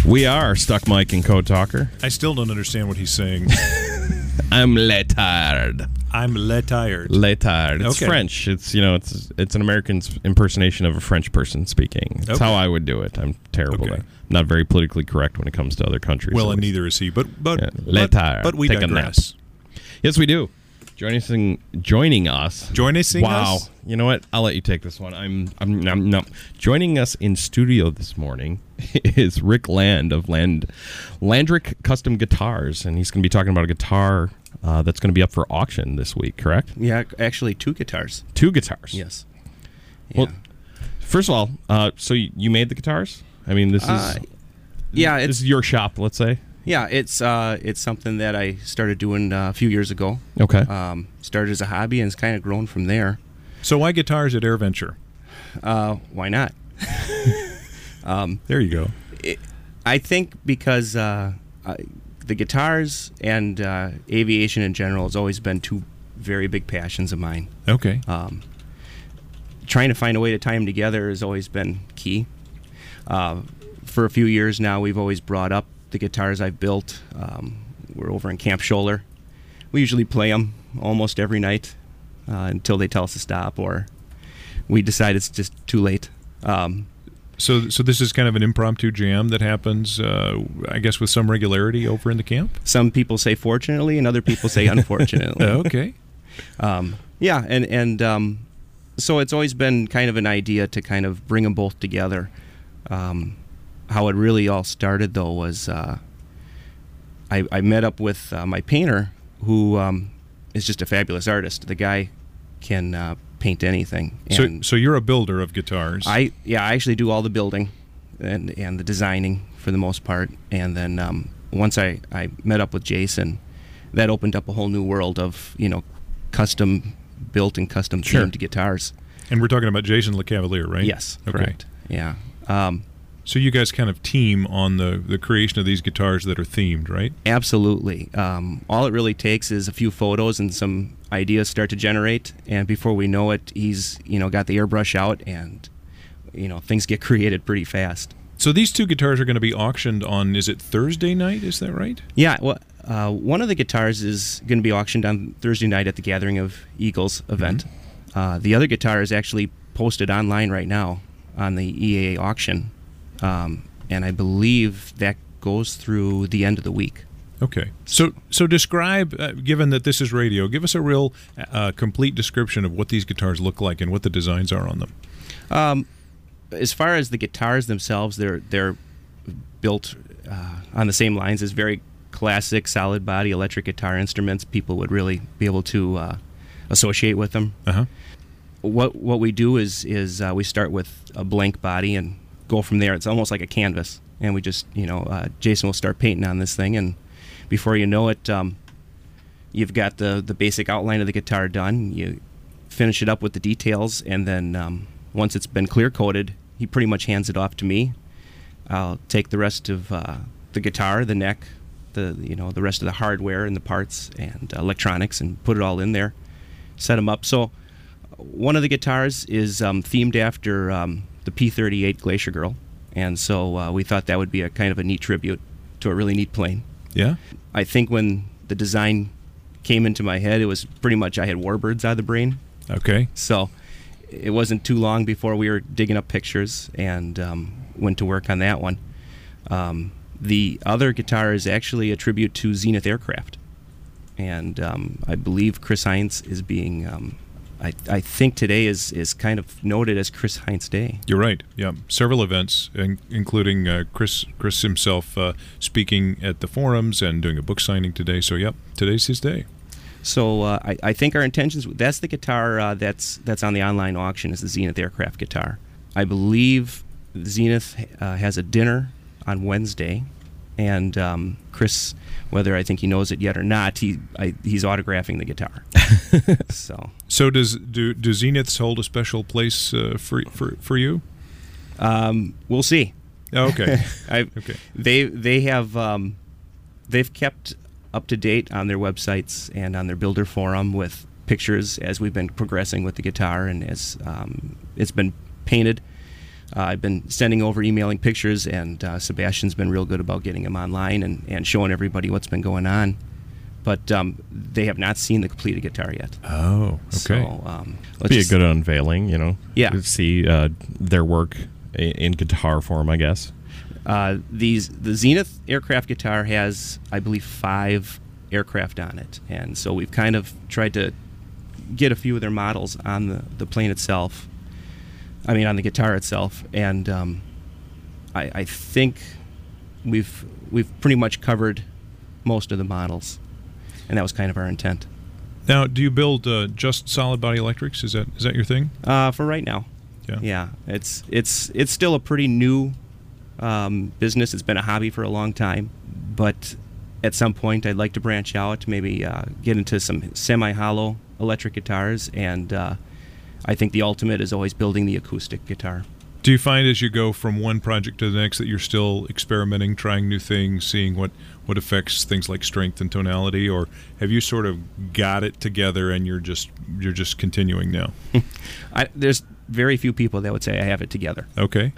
We are Stuck Mike and Code Talker. I still don't understand what he's saying. I'm letard. I'm letard. Letard. It's Okay. French. It's it's an American impersonation of a French person speaking. That's Okay. how I would do it. I'm terrible. Okay. I'm not very politically correct when it comes to other countries. Well, at and least. neither is he. But Letard. but we Take a digress. Yes, we do. Joining us. Wow. You know what? I'll let you take this one. I'm joining us in studio this morning is Rick Land of Landrick Custom Guitars, and he's going to be talking about a guitar that's going to be up for auction this week, correct? Yeah, actually 2 guitars. 2 guitars. Yes. Well, first of all, so you made the guitars? I mean, this is this is your shop, let's say. Yeah, it's something that I started doing a few years ago. Okay. Started as a hobby and it's kind of grown from there. So why guitars at AirVenture? Why not? There you go. I think because the guitars and aviation in general has always been 2 very big passions of mine. Okay. Trying to find a way to tie them together has always been key. For a few years now, we've always brought up the guitars I've built. We're over in Camp Scholler. We usually play them almost every night until they tell us to stop, or we decide it's just too late. So this is kind of an impromptu jam that happens, I guess, with some regularity over in the camp? Some people say fortunately, and other people say unfortunately. Okay. Yeah, and so it's always been kind of an idea to kind of bring them both together. How it really all started, though, was I met up with my painter, who is just a fabulous artist. The guy can paint anything. And So you're a builder of guitars. I actually do all the building and the designing for the most part. And then once I met up with Jason, that opened up a whole new world of custom built and custom themed guitars. And we're talking about Jason LeCavalier, right? Yes, Okay. correct. Yeah. So you guys kind of team on the creation of these guitars that are themed, right? Absolutely. All it really takes is a few photos and some ideas start to generate, and before we know it, he's got the airbrush out, and things get created pretty fast. So these 2 guitars are going to be auctioned on, is it Thursday night? Is that right? Yeah. Well, one of the guitars is going to be auctioned on Thursday night at the Gathering of Eagles event. Mm-hmm. The other guitar is actually posted online right now on the EAA auction. And I believe that goes through the end of the week. Okay. So describe, given that this is radio, give us a real complete description of what these guitars look like and what the designs are on them. As far as the guitars themselves, they're built on the same lines as very classic solid body electric guitar instruments. People would really be able to associate with them. Uh-huh. What we do is we start with a blank body and go from there. It's almost like a canvas, and we just Jason will start painting on this thing, and before you know it, you've got the basic outline of the guitar done. You finish it up with the details, and then once it's been clear coated, he pretty much hands it off to me. I'll take the rest of the guitar, the neck, the rest of the hardware and the parts and electronics, and put it all in there, set them up. So one of the guitars is themed after the P-38 Glacier Girl, and so we thought that would be a kind of a neat tribute to a really neat plane. Yeah? I think when the design came into my head, it was pretty much I had warbirds out of the brain. Okay. So it wasn't too long before we were digging up pictures and went to work on that one. The other guitar is actually a tribute to Zenith Aircraft, and I believe Chris Heinz is being... I think today is kind of noted as Chris Heinz Day. You're right. Yeah, several events, including Chris himself speaking at the forums and doing a book signing today. So, yep, today's his day. So I think our intentions. That's the guitar that's on the online auction. Is the Zenith Aircraft guitar. I believe Zenith has a dinner on Wednesday, and Chris, whether I think he knows it yet or not, he's autographing the guitar. So do Zeniths hold a special place for you? We'll see. Oh, okay. Okay. They have they've kept up to date on their websites and on their builder forum with pictures as we've been progressing with the guitar and as it's been painted. I've been sending over, emailing pictures, and Sebastian's been real good about getting them online and showing everybody what's been going on. But they have not seen the completed guitar yet. Oh, okay. So, Be a good unveiling, you know. Yeah. To see their work in guitar form, I guess. The Zenith aircraft guitar has, I believe, 5 aircraft on it, and so we've kind of tried to get a few of their models on the plane itself. I mean, on the guitar itself, and I think we've pretty much covered most of the models, and that was kind of our intent. Now, do you build just solid body electrics? Is that your thing? For right now, yeah. It's still a pretty new business. It's been a hobby for a long time, but at some point I'd like to branch out, maybe get into some semi-hollow electric guitars, and I think the ultimate is always building the acoustic guitar. Do you find as you go from one project to the next that you're still experimenting, trying new things, seeing what affects things like strength and tonality, or have you sort of got it together and you're just continuing now? There's very few people that would say I have it together. Okay.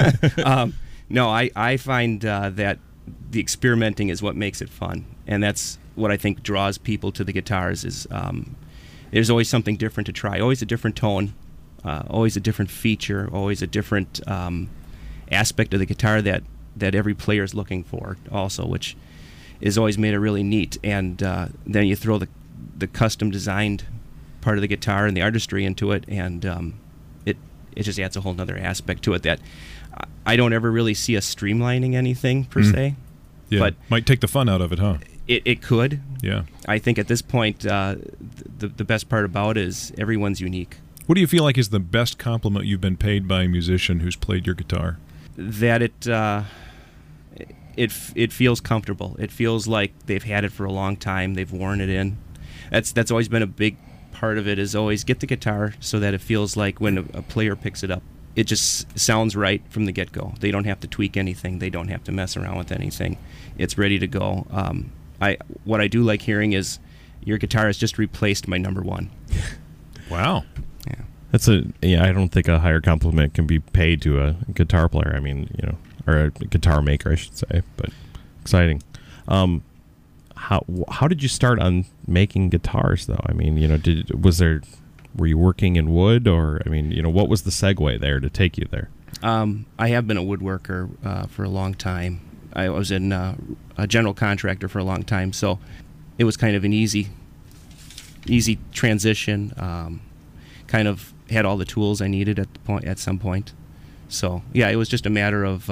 No, I find that the experimenting is what makes it fun, and that's what I think draws people to the guitars. Is there's always something different to try, always a different tone, always a different feature, always a different aspect of the guitar that every player is looking for also, which is always made it really neat. And then you throw the custom designed part of the guitar and the artistry into it, and it just adds a whole other aspect to it that I don't ever really see us streamlining anything per se. Yeah, but might take the fun out of it, huh? It could. Yeah. I think at this point, the best part about it is everyone's unique. What do you feel like is the best compliment you've been paid by a musician who's played your guitar? That it feels comfortable. It feels like they've had it for a long time. They've worn it in. That's always been a big part of it. Is always get the guitar so that it feels like when a player picks it up, it just sounds right from the get-go. They don't have to tweak anything. They don't have to mess around with anything. It's ready to go. What I do like hearing is your guitar has just replaced my number one. Wow. Yeah. I don't think a higher compliment can be paid to a guitar player. I mean, or a guitar maker, I should say. But exciting. How did you start on making guitars, though? I mean, were you working in wood, or what was the segue there to take you there? I have been a woodworker for a long time. I was in a general contractor for a long time, so it was kind of an easy transition. Kind of had all the tools I needed at some point. So yeah, it was just a matter of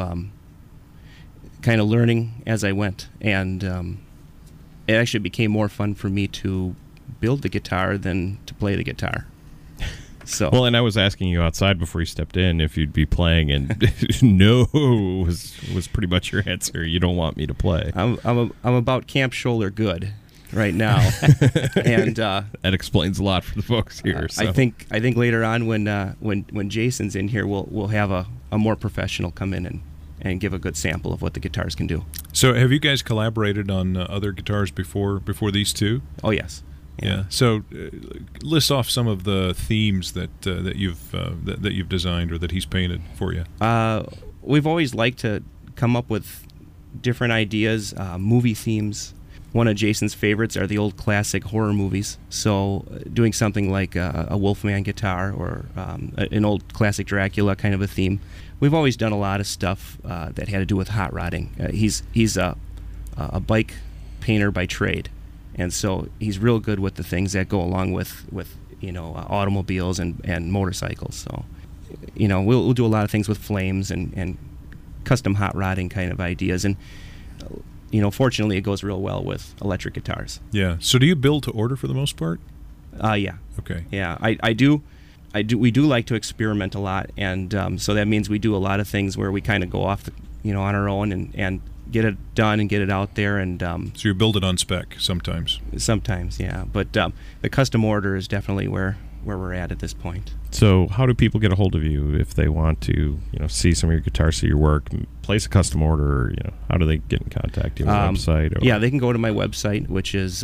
kind of learning as I went, and it actually became more fun for me to build the guitar than to play the guitar. So well, and I was asking you outside before you stepped in if you'd be playing, and no was pretty much your answer. You don't want me to play. I'm about Camp Scholler good right now, and that explains a lot for the folks here. So. I think later on when Jason's in here, we'll have a more professional come in and give a good sample of what the guitars can do. So have you guys collaborated on other guitars before these two? Oh yes. Yeah. So, list off some of the themes that you've designed or that he's painted for you. We've always liked to come up with different ideas, movie themes. One of Jason's favorites are the old classic horror movies. So, doing something like a Wolfman guitar or an old classic Dracula kind of a theme. We've always done a lot of stuff that had to do with hot rodding. He's a bike painter by trade. And so he's real good with the things that go along with automobiles and motorcycles. So, we'll do a lot of things with flames and custom hot rodding kind of ideas. And, fortunately, it goes real well with electric guitars. Yeah. So do you build to order for the most part? Yeah. Okay. Yeah, I do. We do like to experiment a lot, and so that means we do a lot of things where we kind of go off, on our own and get it done and get it out there. And so you build it on spec sometimes. Sometimes, yeah. But the custom order is definitely where we're at this point. So how do people get a hold of you if they want to, see some of your guitars, see your work, place a custom order? Or, how do they get in contact? Do you have a website? Or? Yeah, they can go to my website, which is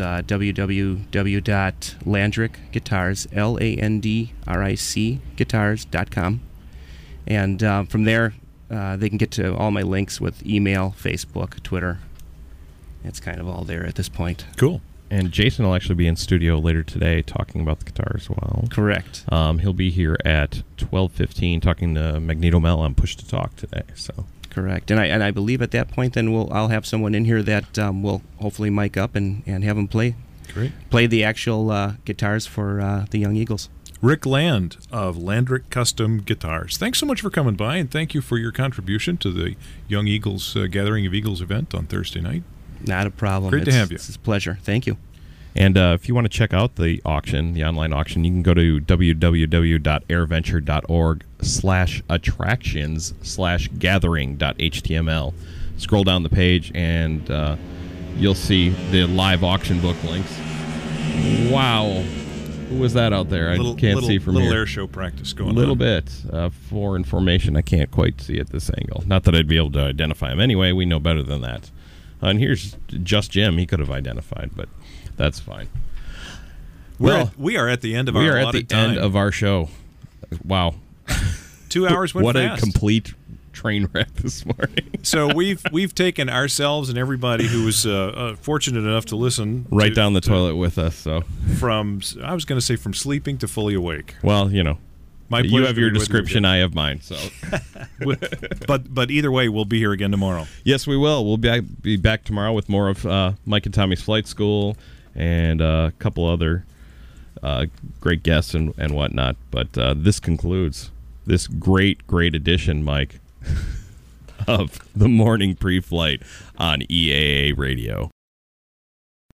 www.landrick guitars, LANDRIC guitars.com. And from there, they can get to all my links with email, Facebook, Twitter. It's kind of all there at this point. Cool. And Jason will actually be in studio later today talking about the guitar as well. Correct. He'll be here at 12:15 talking to Magneto Mel on Push to Talk today. So correct. And I believe at that point then I'll have someone in here that will hopefully mic up and have them play the actual guitars for the Young Eagles. Rick Land of Landrick Custom Guitars. Thanks so much for coming by, and thank you for your contribution to the Young Eagles Gathering of Eagles event on Thursday night. Not a problem. Great to have you. It's a pleasure. Thank you. And if you want to check out the auction, the online auction, you can go to www.airventure.org/attractions/gathering.html. Scroll down the page, and you'll see the live auction book links. Wow. Who was that out there? I can't see from here. Little air show practice going on. A little bit. For information, I can't quite see at this angle. Not that I'd be able to identify him. Anyway, we know better than that. And here's just Jim. He could have identified, but that's fine. We are at the end of our allotted time. We are at the end of our show. Wow. 2 hours went fast. What a complete train wreck this morning. So we've taken ourselves and everybody who was fortunate enough to listen down the toilet with us. So from sleeping to fully awake. Well, you have your description, I have mine. So, but either way, we'll be here again tomorrow. Yes, we will. We'll be back tomorrow with more of Mike and Tommy's Flight School and a couple other great guests and whatnot. But this concludes this great edition, Mike, of the morning pre-flight on EAA Radio.